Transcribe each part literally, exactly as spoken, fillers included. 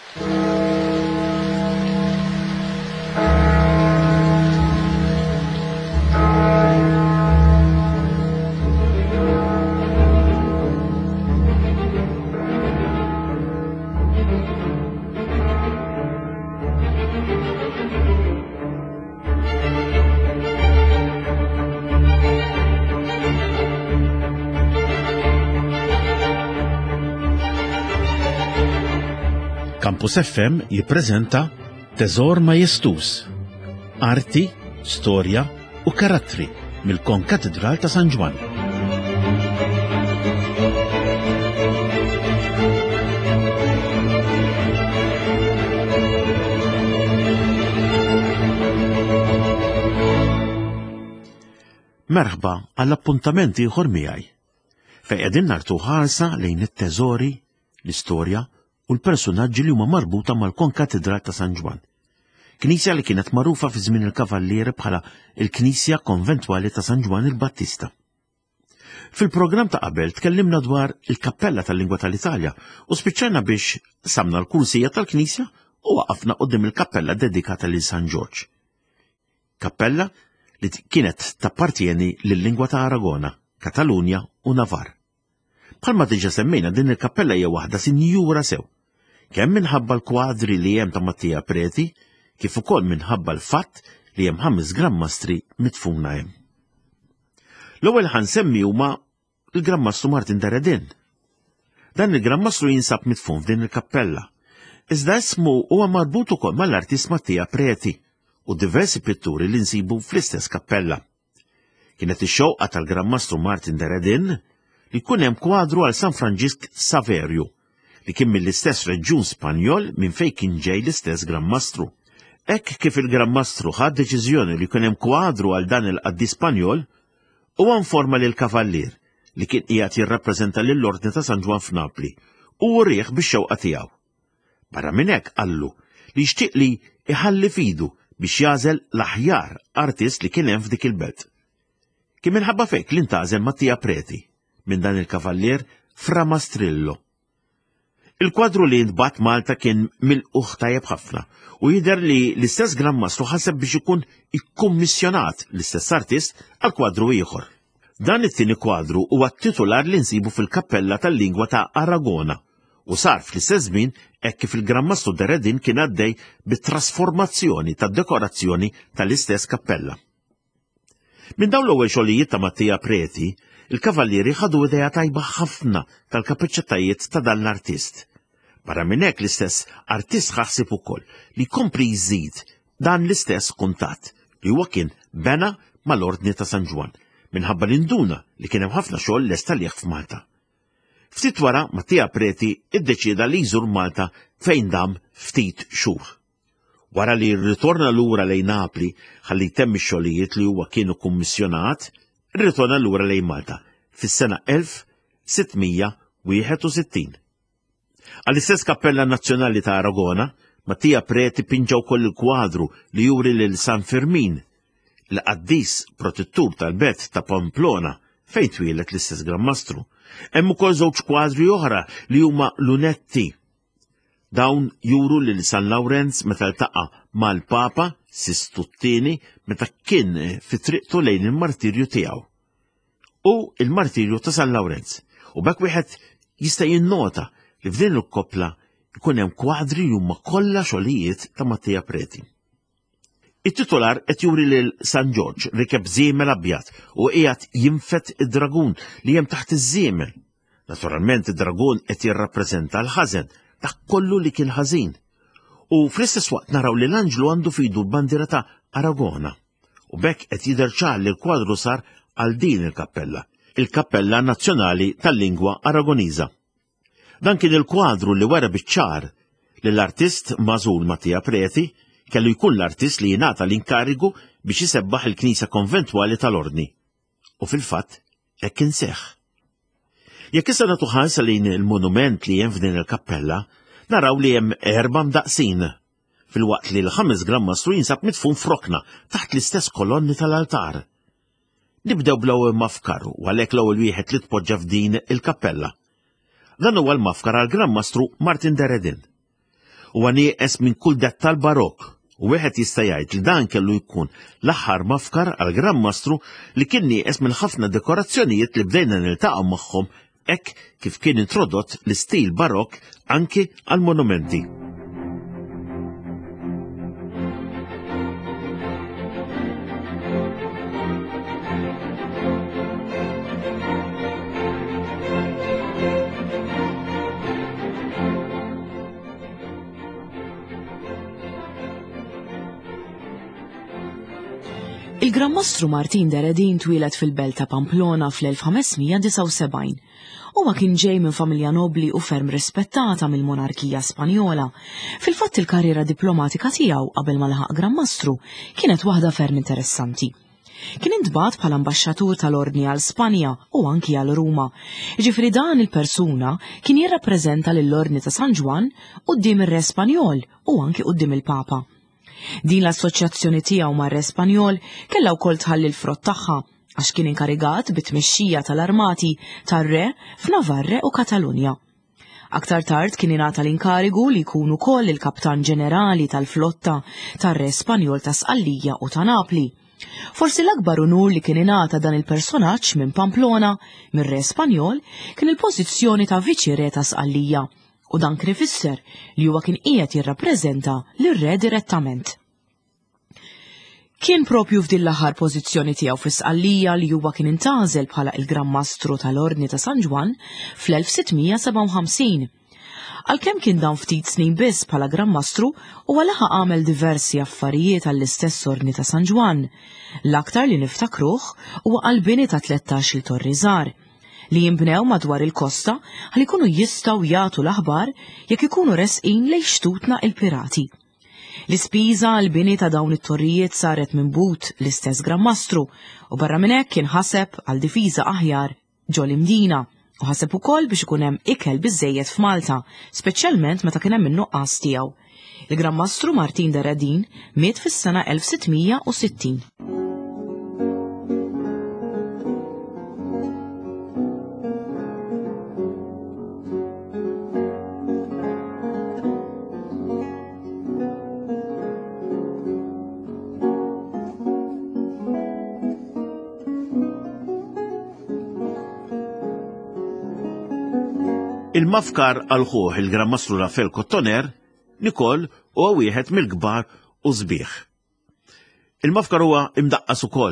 Campus F M jippreżenta Teżor Majestus, arti, storja u karattri mill-Konkatedral ta' San Ġwan. Merħba għall-appuntamenti ieħor miegħi fejn qegħdin nartu ħarsa lejn it-teżori, l-istorja u l-personaġġi li huma marbuta mal-Konkatedral ta' San Ġwan. Knisja li kienet magħrufa fi żmien il-Kavallieri bħala il-Knisja Konventwali ta' San Ġwan il-Battista. Fil-programm ta' qabel tkellimna dwar il-Kappella tal-Lingwa tal-Italja u spiċċajna biex samna l-kursija tal-Knisja u waqafna quddiem il-kappella dedikata lil San Ġorġ. Kappella li kienet tappartieni lill-lingwa ta' Aragona, Katalunja u Navar. Bħalma diġà semmejna din il-kappella hija waħda sinjura sew, kemm minħabba l-kwadri li hemm ta' Mattia Preti, kif ukoll minħabba l-fatt li hemm ħames grammastri mitfuna hemm. L-ewwel ħansemmi huma l-Grammastru Martin Deredin. Dan il-grammastru jinsab mitfun f'din il-kappella, iżda ismu huwa marbut ukoll mal-artist Mattia Preti u diversi pitturi li nsibu fl-istess kappella. Kienet ix-xewqa tal-Grammastru Martin Deredin li jkun hemm kwadru għal San Franġisk Saverio, li kien mill-istess reġjun Spanjol minn fejn kien ġej l-istess Grammastru. Hekk kif il-Grammastru ħad deċiżjoni li jkun hemm kwadru għal dan il-qaddi Spanjol, huwa informa lil Kavallier li kien qiegħed jirrappreżenta lill-Ordni ta' San Ġwan f'Napli u rieħ bix-xewqa tiegħu. Barra minn hekk qallu li jixtieq li iħalli fidu biex jażel l-aħjar artist li kien hemm f'dik il-belt. Kien minħabba fek li ntażel Mattia Preti minn dan il-Kavallier Fra Mastrillo. Il-kwadru li ntbat Malta kien mill-uħ tajjeb ħafna u jidher li l-istess Grammastru ħaseb biex ikun ikkummissjonat l-istess artist għal kwadru ieħor. Dan it-tieni kwadru huwa t-titular li nsibu fil-Kappella tal-Lingwa ta' Aragona u sar fl-istess żmien hekk kif il-Grammastru Deredin kien għaddej bit-trasformazzjoni tad-dekorazzjoni tal-istess kappella. Minn dawn l-ewwel xogħlijiet ta' Mattia Preti, il-Kavallieri ħadu idea tajba ħafna tal-kapaċitajiet ta' dan l-artist. Barra minn hekk l-istess artist ħassib ukoll li jkompli jżid dan l-istess kuntatt li huwa kien bena mal-Ordni ta' San Ġwan minħabba l-induna li kien hemm ħafna xogħol lesta liħ f'Malta. Ftit wara Mattia Preti iddeċieda li jżur Malta fejn dam ftit xhur. Wara li rritorna lura lejn Napli ħalli jtemm ix-xogħlijiet li huwa kienu kummissjonat, rritorna lura lejn Malta fis-sena elf sittmija wieħed u sittin. Għall-istess Kappella Nazzjonali ta' Aragona, Mattia Preti pinġa wkoll il-kwadru li juri lil San Fermin, l-qaddis protettur tal-belt ta' Pamplona fejn twieled l-istess Grammastru. Hemm ukoll żewġ kwadri oħra li huma lunetti. Dawn juru lil San Lawrenz meta ltaqa' mal-Papa Sistu t-tieni meta kien fi triqtu lejn il-martirju tiegħu. U il-martirju ta' San Lawrenz. U bekk wieħed jista' jinnota li f'din il-koppla jkun hemm kwadri li huma kollha xogħlijiet ta' Mattia Preti. It-titular qed juri lil San Ġorġ rikeb żiemel abjad u qiegħed jinfet id-dragun li hemm taħt iż-żiemel. Naturalment id-dragun qed jirrappreżenta l-ħażen dak kollu li kien ħażin. U fl-istess waqt naraw li l-anġlu għandu fidu l-bandiera ta' Aragona. U bekk qed jidher ċar li l-kwadru sar għal din il-kappella, il-Kappella Nazzjonali tal-Lingwa Aragoniża. Dan kien il-kwadru li wera biċ-ċar li l-artist magħżul Mattia Preti kellu jkun l-artist li jingħata l-inkarigu biex isebbaħ il-Knisja Konventwali tal-Ordni. U fil-fatt hekk inseħħ. Jekk issa nagħtu ħarsa lejn il-monument li hemm f'din il-kappella, naraw li hemm erba' mdaqsin, filwaqt li l-ħames Grammastru jinsab mitfun frokna taħt l-istess kolonni tal-altar. Nibdew bl-ewwel mafkar u għalhekk l-ewwel wieħed li tpoġġa f'din il-kappella. Dan huwa l-mafkar għall Grammastru Martin Deredin. huwa nieqes minn kull dettal barokk. U wieħed jista' jgħid li dan kellu jkun l-aħħar mafkar għal Gran Mastru li kien nieqes minn ħafna dekorazzjonijiet li bdejna niltaqgħu magħhom hekk kif kien introdott l-istil barokk anki għal monumenti. Il-Gran Mastru Martin Deredin twieled fil-belt ta' Pamplona fl-elf ħamesmija disa' u sebgħin. Huwa kien ġej minn familja nobli u ferm rispettata mill-monarkija Spanjola. Fil-fatt il-karriera diplomatika tiegħu qabel ma laħaq Gran Mastru kienet waħda ferm interessanti. Kien intbagħat bħala ambaxxatur tal-Ordni għal Spanja u anki għal Ruma. Ġifieri dan il-persuna kien jirrappreżenta lill-Ordni ta' San Ġwan quddiem ir-Re Spanjol u anki quddiem il-Papa. Din l-assoċjazzjoni tiegħu mar-Re Spanjol kellha wkoll tħalli l-frott tagħha għax kien inkarigat bit-tmexxija tal-armati tar-Re f'Navarre u Katalunja. Aktar tard kien ingħata l-inkarigu li jkun ukoll il-Kaptan Ġenerali tal-flotta tar-Re Spanjol ta' Sqallija u ta' Napli. Forsi l-akbar unur li kien ingħata dan il-personaġġ minn Pamplona mir-Re Spanjol kien il-pożizzjoni ta' Viċi Re ta' Sqallija. U dan kien ifisser li huwa kien qiegħed jirrappreżenta lir-Re direttament. Kien propju f'din l-aħħar pożizzjoni tiegħu fi Sqallija li huwa kien intgħażel bħala il-Gran Mastru tal-Ordni ta' San Ġwan fl-elf sittmija seba' u ħamsin. Għalkemm kien dan ftit snin biss bħala Gran Mastru huwa laħaq għamel diversi affarijiet għall-istess Ordni ta' San Ġwan. L-aktar li niftakruh huwa għall-bini ta' tlettax-il torri żgħar li jinbnew madwar il-kosta ħalli jkunu jistgħu jagħtu l-aħbar jekk ikunu resqin lejn xtutna il-pirati. L-ispiża għall-bini ta' dawn it-torrijiet saret minn but l-istess Gran Mastru u barra minn hekk kien ħaseb għal difiża aħjar ġol imdina u ħaseb ukoll biex ikun hemm ikel biżżejjed f'Malta, speċjalment meta kien hemm in-nuqqas tiegħu. Il-Gran Mastru Martin Deredin miet fis-sena elf sittmija u sittin. Il-mafkar għal-ħuħ il-Gran Mastru Rafael Cotoner, Nikol huwa wieħed mill-kbar u sbieħ. Il-mafkar huwa imdaqqas ukoll.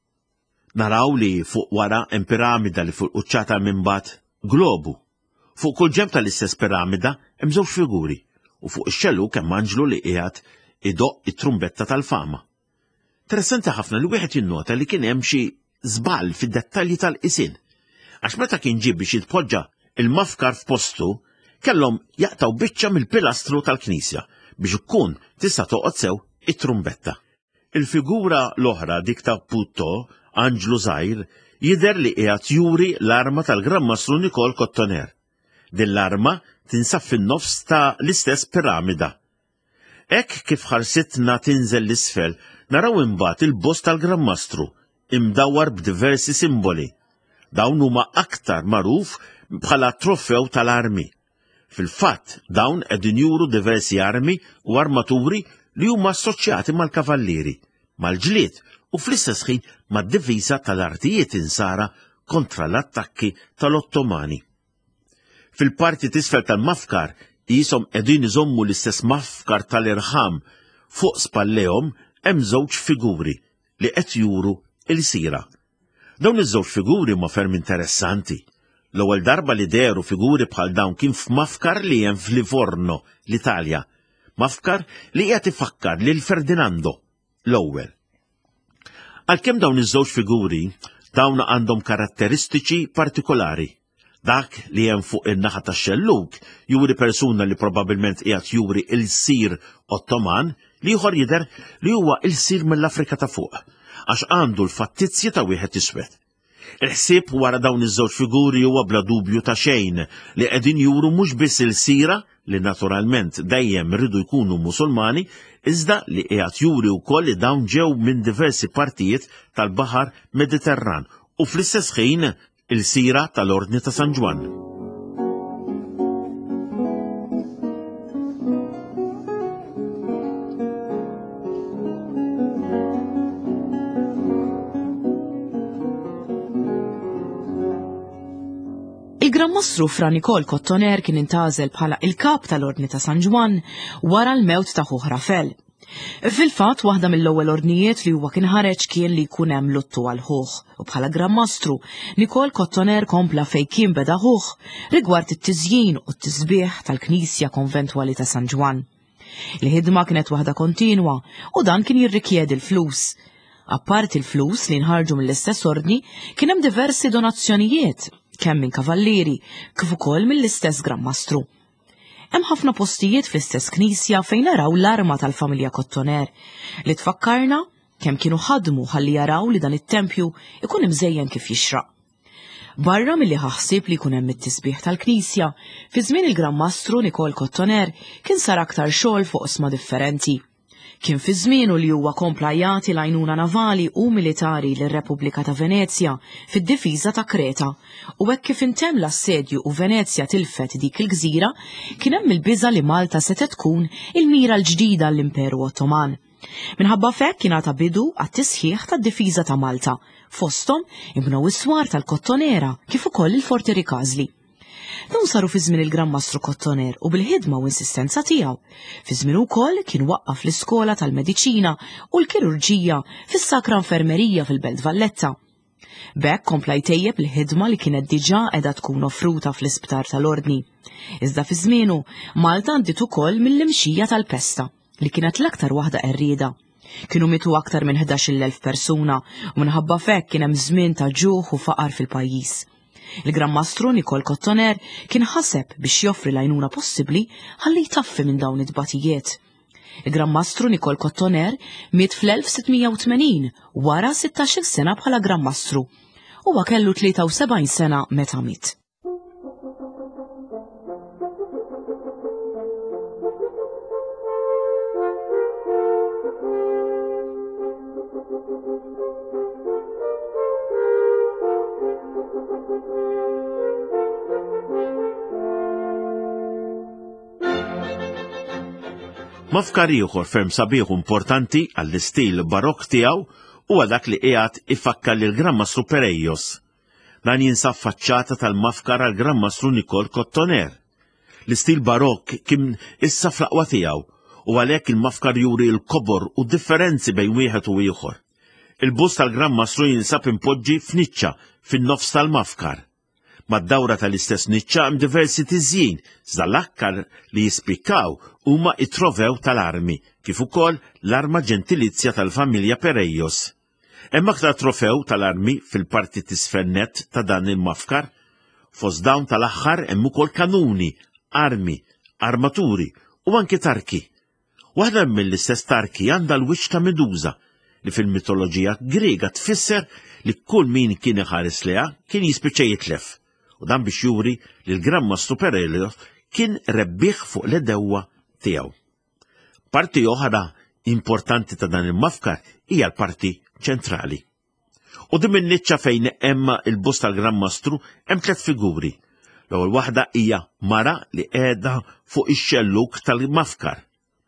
Naraw li fuq wara hemm piramida li fuq quċċata minn mbagħad globu. Fuq kull ġenb tal-istess piramida hemm żewġ figuri u fuq ix-xelluk hemm anġlu li qiegħed idoqq it-trumbetta tal-fama. Interessanti ħafna li wieħed jinnota li kien hemm xi żball fid-dettalji tal-qisin. Għax meta kien ġib biex jitpoġġa il-mafkar f'postu kellhom jaqtaw biċċa mill-pilastru tal-Knisja biex ikkun tista' toqgħod sew it-trumbetta. Il-figura l-oħra dik ta' Putto, anġlu żgħir, jidher li qiegħed juri l-arma tal-Gran Mastru Nikol Cotoner. Din l-arma tinsab fin-nofs ta' l-istess piramida. Hekk kif ħarsitna tinżel l-isfel naraw imbagħad il-bost tal-Gran Mastru imdawwar b'diversi simboli. Dawn huma aktar magħruf bħala trofew tal-armi. Fil-fatt, dawn qegħdin juru diversi armi u armaturi li huma assoċjati mal-kavallieri, mal-ġlied u fl-istess ħin mad-difiża tal-artijiet insara kontra l-attakki tal-Ottomani. Fil-parti t'isfel tal-mafkar qishom qegħdin iżommu l-istess mafkar tal-irħam fuq spallejhom hemm żewġ figuri li qed juru l-sira. Dawn iż-żewġ figuri ma ferm interessanti. L-ewwel darba li deru figuri bħal dawn kien f'mafkar li hemm f'Livorno, l-Italja. Mafkar li qiegħed ifakkar lil Ferdinando l-ewwel. Għalkemm dawn iż-żewġ figuri dawn għandhom karatteristiċi partikolari. Dak li hemm fuq in-naħa tax-xelluk juri persuna li probabbilment qiegħed juri il-sir Ottoman li ieħor jidher li huwa il-sir mill-Afrika ta' fuq għax għandu l-fattizzji ta' wieħed iswed. Il-ħsieb wara dawn iż-żewġ figuri huwa bla dubju ta' xejn li qegħdin juru mhux biss il-sira li naturalment dejjem rridu jkunu Musulmani, iżda li qiegħed juri wkoll li dawn ġew minn diversi partijiet tal-Baħar Mediterran u fl-istess ħin il-sira tal-Ordni ta' San Ġwan. Il-Grammastru Fra Nicole Cottoner kien intażel bħala il-kap tal-Ordni ta' San Ġwan wara l-mewt ta' ħuħ Rafel. Fil-fatt, waħda mill-ewwel ordnijiet li huwa kien ħareġ kien li jkun hemm luttu għal ħuħ, u bħala Grammastru Nicole Cottoner kompla fejn kien beda ħuħ rigward it-tiżjin u t-tisbieħ tal-Knisja Konventwali ta' San Ġwan. Il-ħidma kienet waħda kontinwa u dan kien jirrikjedi l-flus. Apparti l-flus li nħarġu mill-istess ordni, kien hemm diversi donazzjonijiet, kemm minn kavallieri kif ukoll mill-istess Grammastru. Hemm ħafna postijiet fl-istess knisja fejn naraw l-arma tal-familja Cottoner li tfakkarna kemm kienu ħadmu ħalli jaraw li dan it-tempju ikun imżejjen kif jixraq. Barra milli ħaħsib li jkun hemm it-tisbieħ tal-Knisja, fi żmien il-Grammastru Nicole Cottoner kien sar aktar xogħol fuq osma differenti. Kien fi żmienu li huwa kompla jagħti l-għajnuna navali u militari lir-Repubblika ta' Venezja fid-difiża ta' Kreta, u hekk kif intemm l-assedju u Venezja tilfet dik il-gżira, kien hemm il-biża' li Malta seta' tkun il-mira l-ġdida l-Imperu Ottoman. Minħabba fekk kien għata bidu għat-tisħiħ tad-difiża ta' Malta, fosthom imbnew is-swar tal-Kottonera kif ukoll il-Forti Rikasli. Dawn saru fi żmien il-Grammastru Cottoner u bil-ħidma u insistenza tiegħu. Fi żmien ukoll kien waqqaf l-iskola tal-Mediċina u l-Kirurġija fis-Sakra Infermerija fil-Belt Valletta. B'hekk kompla jtejjeb l-ħidma li kienet diġà qiegħda tkun offruta fl-Isptar tal-Ordni. Iżda fi żmienu Malta għandiet ukoll mill-imxija tal-pesta li kienet l-aktar waħda qerrieda. Kienu mitu aktar minn ħdax-il elf persuna u minħabba fekk kien hemm żmien ta' ġuħ u faqar fil-pajjiż. Il-Grammastru Nicole Cottoner kien ħaseb biex joffri l-għajnuna possibbli ħalli jtaffi minn dawn id-dbatijiet. Il-Grammastru Nicole Cottoner miet fl-elf sittmija u tmenin wara sittax-il sena bħala Grammastru. Huwa kellu tlieta u sebgħin sena meta miet. Mafkar ieħor ferm sabiħ importanti għall-istil barokk tiegħu huwa dak li qiegħed ifakkar lil Grammastru Perejos. Dan jinsab faċċata tal-mafkar għall Grammastru Nicole Cottoner. L-istil barokk kien issa fl-aqwa tiegħu u għalhekk il-mafkar juri l-kobor u differenzi bejn wieħed u ieħor. Il-bust tal-Grammastru jinsab impoġġi f'niċċa fin-nofs tal-mafkar. Mad-dawra tal-istess niċċa hemm diversi tiżjien, iżda l-akkar li jispikkaw huma it-trovew tal-armi, kif ukoll l-arma ġentilizzja tal-familja Perejos. Hemm aktar trofew tal-armi fil-parti tisfennet ta' dan il-mafkar, fost dawn tal-aħħar hemm ukoll kanuni, armi, armaturi u anke tarki. Waħda mill-istess tarki għandha l-wiċċ ta' Meduża, li fil-mitoloġija Griega tfisser li kull min kien iħares leha kien jispiċċa jitlef. U dan biex juri li l-Grammastru Perejos kien rebbieħ fuq l-edewwa tiegħu. Parti oħra importanti ta' dan il-mafkar hija l-parti ċentrali. U dim in-niċċa fejn hemm il-bust tal-Grammastru hemm tliet figuri. L-ewwel waħda hija mara li qiegħda fuq ix-xelluk tal-mafkar.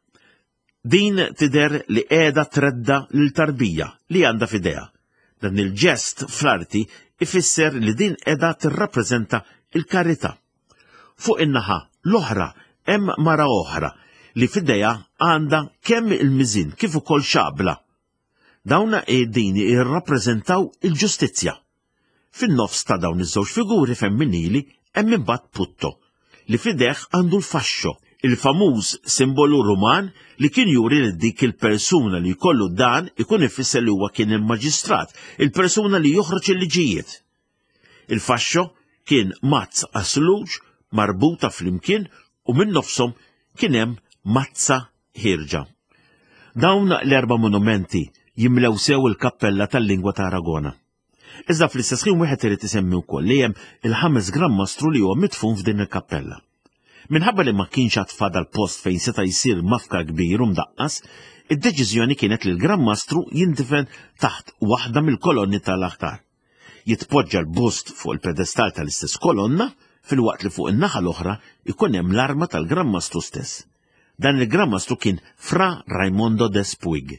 Din tidher li qiegħda tredda lil-tarbija li għandha f'idejha. Dan il-ġest fl-arti ifisser li din qiegħda tirrappreżenta il-karità. Fuq in-naħa l-oħra hemm mara oħra li f'idejha għandha kemm il-miżin kif ukoll xabla. Dawna qegħdin jirrappreżentaw il-ġustizzja. Fin-nofs ta' dawn iż-żewġ figuri femminili hemm imbagħad Putto li f'idejh għandu l-faxxo, il-famuż simbolu Ruman li kien juri li dik il-persuna li jkollu dan ikun ifisser li huwa kien il-maġistrat, il-persuna li joħroġ il-liġijiet. Il-faxxo kien mazz asluġ marbuta flimkien u minn nofshom kien hemm mazza ħirġa. Dawn l-erba' monumenti jimlew sew il-kappella tal-lingwa ta' Aragona. Iżda fl-istess ħin wieħed irid isemmi wkoll li hemm il-ħames Grammastru li huwa mitfun f'din il-kappella. Minħabba li ma kienx għad fadal post fejn seta' jsir mafkar kbir u mdaqqas, id-deċiżjoni kienet li l-Grammastru jindifen taħt waħda mill-kolonni tal-altar. Jitpoġġa l-bust fuq il-pedestal tal-istess kolonna, fil-waqt li fuq in-naħa l-oħra ikun hemm l-arma tal-Grammastru stess. Dan il-Grammastru kien Fra Raimondo de Spuig.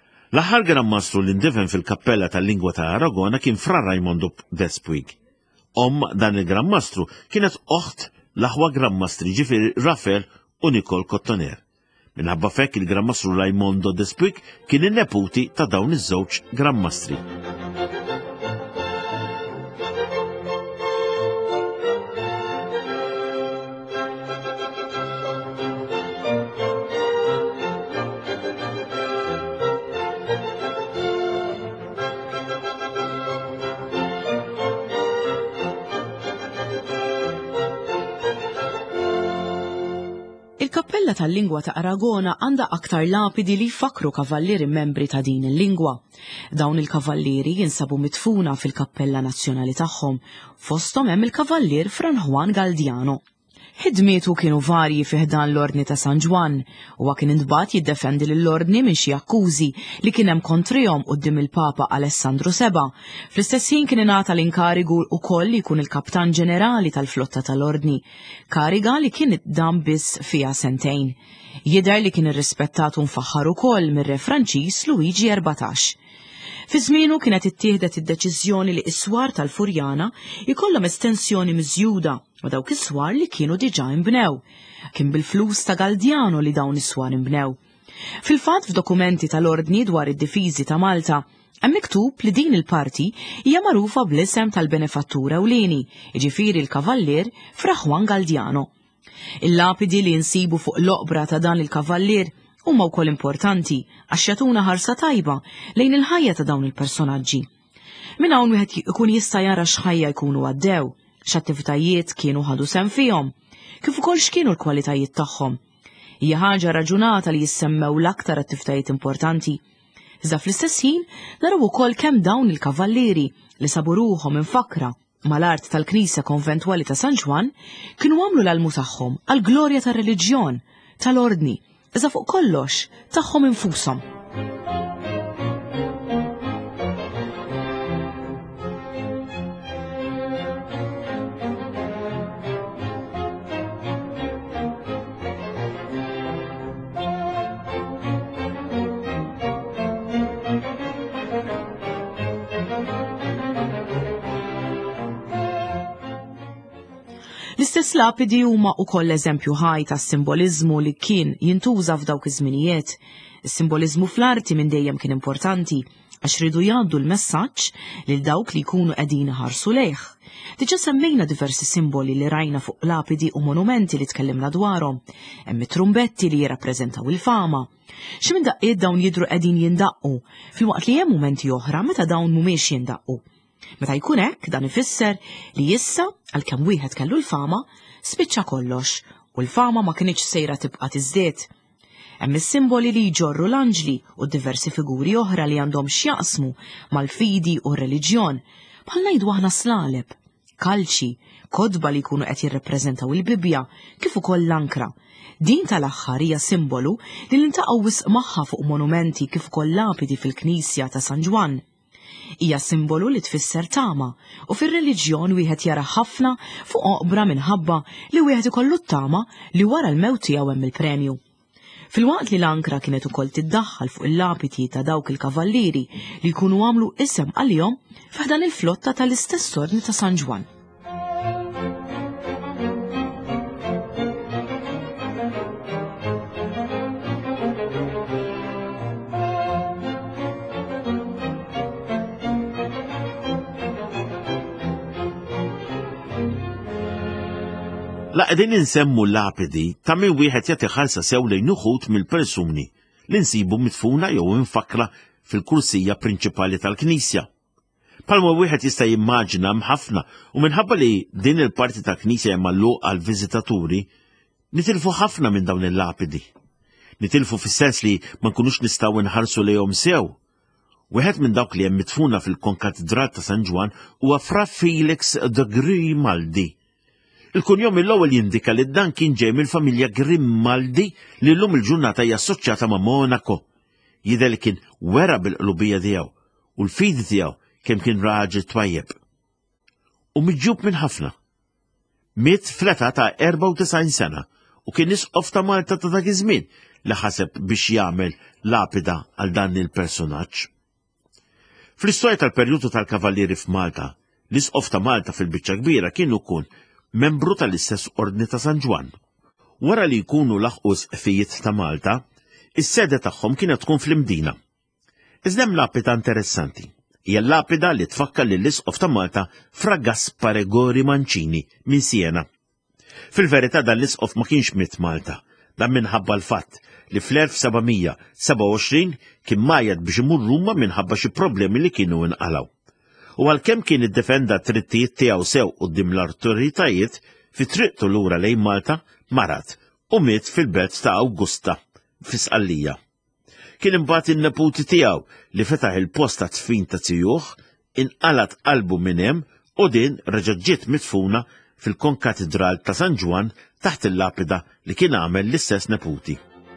L-aħħar Grammastru li ndifen fil-kappella tal-lingwa ta' Aragona kien Fra Raimondo de Spuig. Om dan il-Grammastru kienet oħt l-aħwa Grammastri ġifieri Rafael u Nicole Cottoner. Minħabba fekk il-Grammastru Raimondo Despic kien in-neputi ta' dawn iż-żewġ Grammastri. Il-Kappella tal-Lingwa ta' Aragona għandha aktar lapidi li jfakru kavallieri membri ta' din il-lingwa. Dawn il-kavallieri jinsabu mitfuna fil-Kappella Nazzjonali tagħhom, fosthom hemm il-Kavallier Fran Juan Galdiano. Ħidmietu kienu varji fiħdan l-Ordni ta' San Ġwan, huwa kien intbagħat jiddefendi lill-Ordni minn xi akkużi li kien hemm kontrihom quddiem il-Papa Alessandru Seba'. Fl-istess ħin kien ingħata l-inkarigu wkoll li jkun il-Kaptan Ġenerali tal-Flotta tal-Ordni, kariga li kien iddam biss fiha sentejn. Jidher li kien irrispettat u mfaħħar ukoll mir-Re Franċiż Luigi erbatax. Fi żmienu kienet ittieħdet id-deċiżjoni li s-swar tal-Furjana jkollhom estensjoni miżjuda ma dawk is-swar li kienu diġà inbnew. Kien bil-flus ta' Galdiano li dawn is-swar inbnew. Fil-fatt f'dokumenti tal-Ordni dwar id-difiżi ta' Malta hemm miktub li din il-parti hija magħrufa bl-isem tal-benefattur ewlieni, jiġifieri l-Kavallier Fra Juan Galdiano. Il-lapidi li nsibu fuq l-oqbra ta' dan il-Kavallier huma wkoll importanti għax jagħtuna ħarsa tajba lejn il-ħajja ta' dawn il-personaġġi. Minn hawn wieħed ikun jista' jara x'ħajja jkunu għaddew, x'attivitajiet kienu ħadu sehem fihom, kif ukoll x'kienu l-kwalitajiet tagħhom. Hija ħaġa raġunata li jissemmew l-aktar attivitajiet importanti. Iżda fl-istess ħin naraw ukoll kemm dawn il-kavallieri li sabu ruhom infakra mal-art tal-Knisja Konventwali ta' San Ġwan kienu għamlu l-almu tagħhom għall-glorja tar-reliġjon, tal-ordni, iżda fuq kollox tagħhom infushom. L-istess lapidi huma wkoll eżempju ħaj tas-simboliżmu li kien jintuża f'dawk iż-żminijiet. Is-simboliżmu fl-arti minn dejjem kien importanti għax ridu jgħaddu l-messaġġ lil dawk li jkunu qegħdin iħarsu lejh. Diġà semmejna diversi simboli li rajna fuq lapidi u monumenti li tkellimna dwarhom. Hemm it-trumbetti li jirrappreżentaw il-fama. Xi minn daqqiet dawn jidhru qegħdin jindaqqu, filwaqt li hemm mumenti oħra meta dawn mhumiex jindaqqu. Meta jkun hekk dan ifisser li issa għalkemm wieħed kellu l-fama spiċċa kollox u l-fama ma kinitx sejra tibqa' tiżdied. Hemm is-simboli li jġorru l-anġli u diversi figuri oħra li għandhom x'jaqsmu mal-fidi u r-reliġjon, bħal ngħidu aħna slaleb, kalċi, kodba li jkunu qed jirrappreżentaw il-Bibja kif ukoll l-ankra. Din tal-aħħar hija simbolu li niltaqgħu wisq magħha fuq monumenti kif ukoll lapidi fil-Knisja ta' San Ġwan. Hija simbolu li tfisser tama u fir-reliġjon wieħed jara ħafna fuq oqbra minħabba li wieħed ikollu t-tama li wara l-mewt tiegħu hemm il-premju. Filwaqt li l-ankra kienet ukoll tiddaħħal fuq il-lapidi ta' dawk il-kavallieri li jkunu għamlu isem għalihom f'ħdan il-flotta tal-istess ordni ta' San Ġwan. La qegħdin insemmu l-lapidi ta' min wieħed jagħti ħarsa sew lejn uħud mill-persuni li nsibu mitfuna jew infakra fil-kursija prinċipali tal-Knisja. Palma wieħed jista' jimmaġina ħafna u minħabba li din il-parti tal-Knisja hemm magħluqa għall-viżitaturi, nitilfu ħafna minn dawn il-lapidi. Nitilfu fis-sens li ma nkunux nistgħu nħarsu lejhom sew. Wieħed minn dawk li hemm mitfuna fil-konkatedral ta' San Ġwan huwa Fra Felix de Grimaldi. Il-kunjom il-ewwel jindika li dan kien ġej mill-familja Grimaldi li llum il-ġurnata hija assoċjata ma' Monaco. Jidher li kien wera bil-qlubija tiegħu u l-fidi tiegħu kemm kien raġel twajjeb. U miġġub minn ħafna. Miet fl-età ta' erba' u tisgħin sena u kien nisqof ta' Malta ta' dak iż-żmien li ħaseb biex jagħmel lapida għal dan il-personaġġ. Fl-istorja tal-perjodu tal-kavallieri f'Malta, L-Isqof ta' Malta fil-biċċa kbira kienu kun membru tal-istess Ordni ta' San Ġwan. Wara li jkunu laħqu sqfijiet ta' Malta, is-sede tagħhom kienet tkun fl-Imdina. Iżda hemm lapida interessanti. Hija lapida li tfakkar lill-Isqof ta' Malta Fra Gaspare Gori Mancini minn Siena. Fil-verità dan l-Isqof ma kienx miet Malta, dan minħabba l-fatt li fl-elf sebgħimija seba' u għoxrin kien majjed biex imur Ruma minħabba xi problemi li kienu inqalgħu. U għalkemm kien iddefenda t-trittijiet tiegħu sew quddiem l-awtoritajiet, fi triqtu lura lejn Malta marat u miet fil-belt ta' Awgusta fi Sqallija. Kien imbagħad in-neputi tiegħu li fetaħ il-post ta' tfin ta' tijjuħ inqalat qalbu minn hemm u din reġa' ġiet midfuna fil-konkatedral ta' San Ġwan taħt il-lapida li kien għamel l-istess neputi.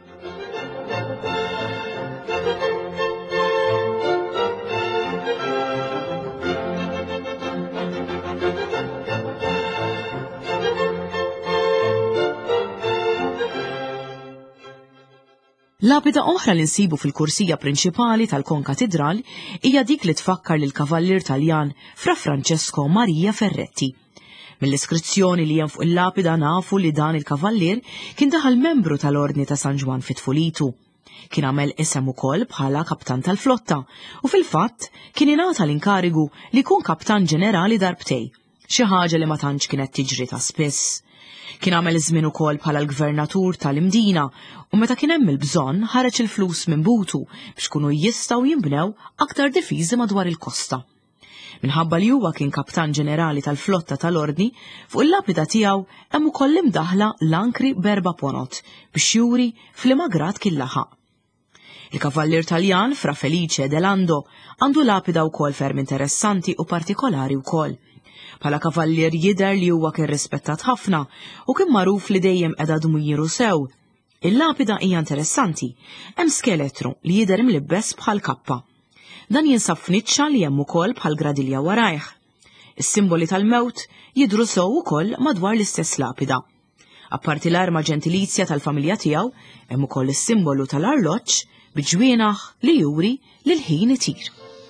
Lapida oħra li nsibu fil-kursija prinċipali tal-konkatedral hija dik li tfakkar lil kavallier Taljan Fra Francesco Maria Ferretti. Mill-iskrizzjoni li hemm fuq il-lapida nafu li dan il-kavallier kien daħal membru tal-Ordni ta' San Ġwan fit-Tfulitu. Kien għamel isem ukoll bħala kaptan tal-flotta u fil-fatt kien ingħata l-inkarigu li jkun kaptan ġenerali darbtej, xi ħaġa li ma tantx kienet tiġri ta' spiss. Kien għamel iż-żmien ukoll bħala l-gvernatur tal-Imdina u meta kien hemm il-bżonn ħareġ il-flus minn butu biex kunu jistgħu jinbnew aktar difiżi madwar il-kosta. Minħabba li huwa kien kaptan ġenerali tal-flotta tal-Ordni, fuq il-lapida tiegħu hemm ukoll imdaħla l-ankri berba ponot biex juri f'liema grad kien laħaq. Il-kavallier Taljan Fra Felice Delando għandu lapida wkoll ferm interessanti u partikolari wkoll. Bħala kavallier jidher li huwa kien rispettat ħafna u kien magħruf li dejjem qiegħda dmujjiru sew. Il-lapida hija interessanti, hemm skeletru li jidher imlibbes bħal kappa. Dan jinsab f'niċċa li hemm ukoll bħal gradilja warajh. Is-simboli tal-mewt jidhru sew ukoll madwar l-istess lapida. Apparti l-arma ġentilizja tal-familja tiegħu, hemm ukoll is-simbolu tal-arloġġ biġwienaħ li juri li l-ħin itir.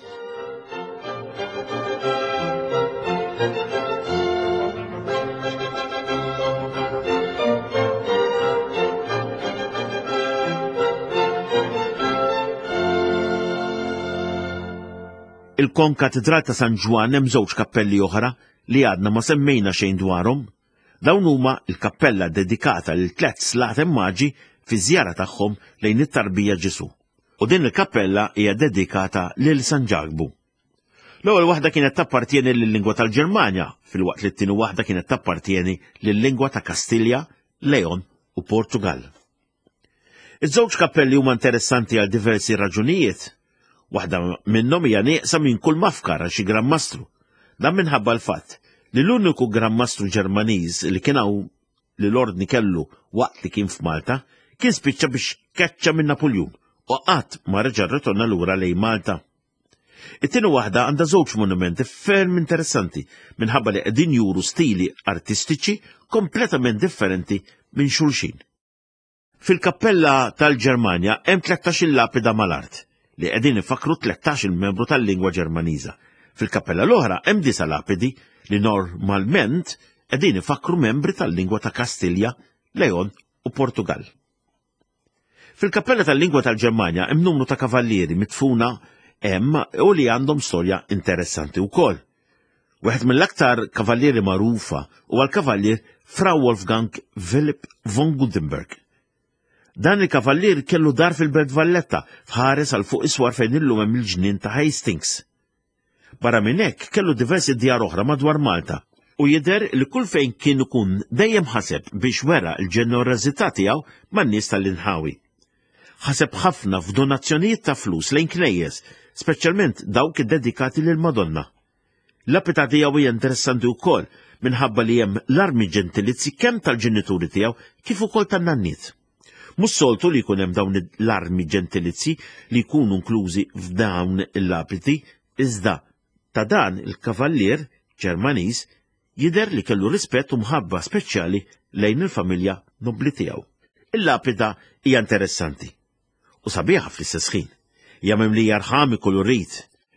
Il-konkatedral ta' San Ġwan hemm żewġ kappelli oħra li għadna ma semmejna xejn dwarhom. Dawn huma l-kappella dedikata lil tliet slagħat immaġi fi żjara tagħhom lejn it-tarbija Ġesu. U din il-kappella hija dedikata lil San Ġagbu. L-ewwel waħda kienet tappartieni lil-lingwa tal-Ġermanja, filwaqt li t-tieni waħda kienet tappartieni lil-lingwa ta' Kastilja, Leon u Portugal. Iż-żewġ kappelli huma interessanti għal diversi raġunijiet. Waħda minnhom hija nieqsa minn kull mafkar għal xi Grammastru. Dan minħabba l-fatt li l-uniku Grammastru Ġermaniż li kien hawn li l-Ordni kellu waqt li kien f'Malta kien spiċċa biex keċċa minn Napoljun u qatt ma reġa' rritorna lura lejn Malta. It-tieni waħda għandha żewġ monumenti ferm interessanti minħabba li qegħdin juru stili artistiċi kompletament differenti minn xulxin. Fil-kappella tal-Ġermanja hemm tlettax-il lapida mal-art li qegħdin ifakru tlettax-il membru tal-lingwa Ġermaniża. Fil-kappella l-oħra hemm disa lapidi li normalment qegħdin ifakru membri tal-lingwa ta' Kastilja, Leon u Portugal. Fil-kappella tal-lingwa tal-Ġermanja hemm numru ta' kavallieri mitfuna hemm u li għandhom storja interessanti wkoll. Wieħed mill-aktar kavallieri magħrufa huwa l-kavallier Fra Wolfgang Philipp von Gutenberg. Dan il-kavallier kellu dar fil-Belt Valletta f'ħares għal fuq iswar fejn illum hemm il-ġnien ta' Hastings. Barra minn hekk kellu diversi djar oħra madwar Malta u jidher li kull fejn kien ikun dejjem ħaseb biex wera l-ġenerożità tiegħu man-nies tal-inħawi. Ħaseb ħafna f'donazzjonijiet ta' flus lejn knejjes, speċjalment dawk iddedikati lil Madonna. L-lapida tiegħu hija interessanti wkoll minħabba li hemm l-armi ġentilizzi kemm tal-ġenituri tiegħu kif ukoll tan-nanniet. Mhux soltu li jkun hemm dawn l-armi ġentilizzi li jkunu inklużi f'dawn il-lapidi, iżda ta' dan il-kavallier Ġermaniż jidher li kellu rispett u mħabba speċjali lejn il-familja nobbli tiegħu. Il-lapida hija interessanti u sabiħa fl-istess ħin. Hija mimlija rħami kollu rrid.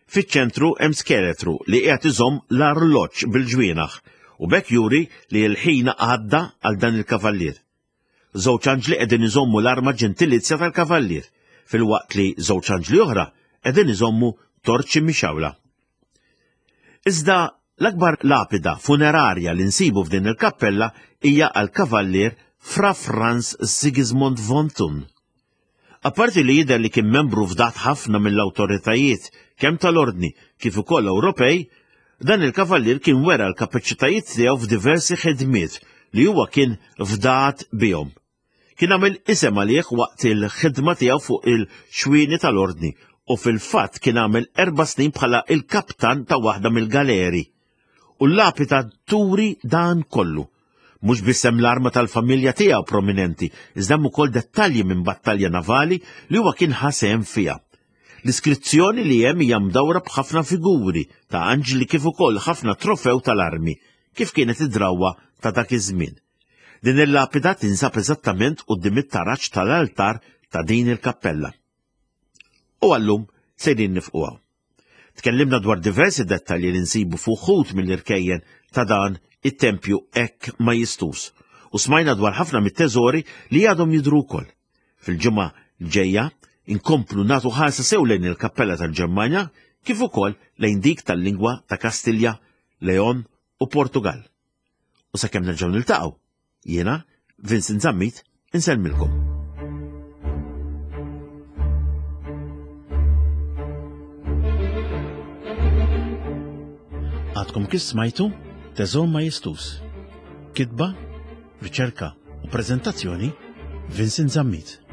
Fiċ-ċentru hemm skeletru li qiegħed iżomm l-arloġġ bil-ġwienaħ u bekk juri li l-ħin għadda għal dan il-kavallier. Żewġ anġli qegħdin iżommu l-arma ġentilizzja tal-kavallier, filwaqt li żewġ anġli oħra qegħdin iżommu torċi mixawla. Iżda l-akbar lapida funerarja li nsibu f'din il-kappella hija għal kavallier Fra Franz Sigismund von Thun. Apparti li jidher li kien membru fdat ħafna mill-awtoritajiet kemm tal-ordni kif ukoll Ewropej, dan il-kavallier kien wera l-kapaċitajiet tiegħu f'diversi ħidmiet li huwa kien fdat bihom. Kien għamel isem għalih waqt il-ħidma tiegħu fuq il-xwieni tal-ordni u fil-fatt kien għamel erba' snin bħala il-kaptan ta' waħda mill-galeri. U l-lapida turi dan kollu. Mhux biss hemm l-arma tal-familja tiegħu prominenti, iżda hemm ukoll dettalji minn battalja navali li huwa kien ħasem fiha. L-iskrizzjoni li hemm hija mdawra b'ħafna figuri ta' anġli kif ukoll ħafna trofew tal-armi, kif kienet id-drawwa ta' dak iż-żmien. Din il-lapida tinsab eżattament quddiem it-taraġġ tal-altar ta' din il-kappella. U għallum sejrin nifquha. Tkellimna dwar diversi dettalji li nsibu fuq ħut mill-irkejjen ta' dan it-tempju hekk ma jistus, u smajna dwar ħafna mit-teżori li għadhom jidhru wkoll. Fil-ġimgħa ġejja inkomplu nagħtu ħarsa sew lejn il-kappella tal-Ġermanja kif ukoll lejn dik tal-lingwa ta' Kastilja, Leon u Portugal. U sakemm nerġgħu niltaqgħu, jiena Vincent Zammit insellmilkom. Għadkom kif smajtu? Teżor ma jistus. Kitba, riċerka u prezentazzjoni Vincent Zammit.